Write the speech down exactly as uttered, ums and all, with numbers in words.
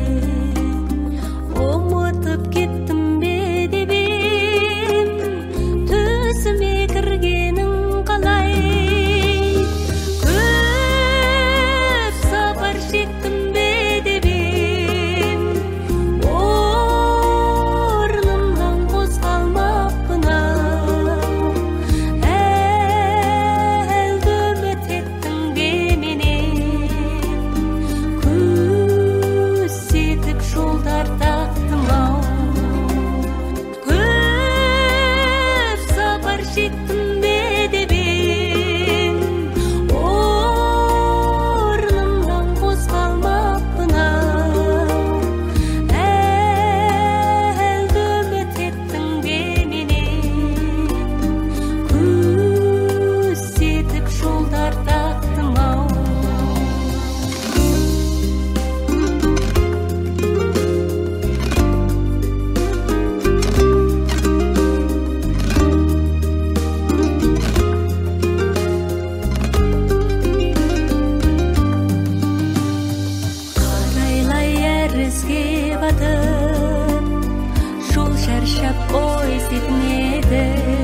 Умутуп кеттим бедебим, түсіме кіргенің қалай. Көп сапар шектім бедебим, орнымдан қозғалмаппын ау. Әлді үміт еттің деменен, көсетіп жолдар тақтым ау. Көп сапар шектім бедебим, орнымдан қозғалмаппын ау. Әлді үміт еттің деменен, көсетіп жолдар тақтым ау. Қарайлай әрізге батып, жол шаршап ой сетінеді.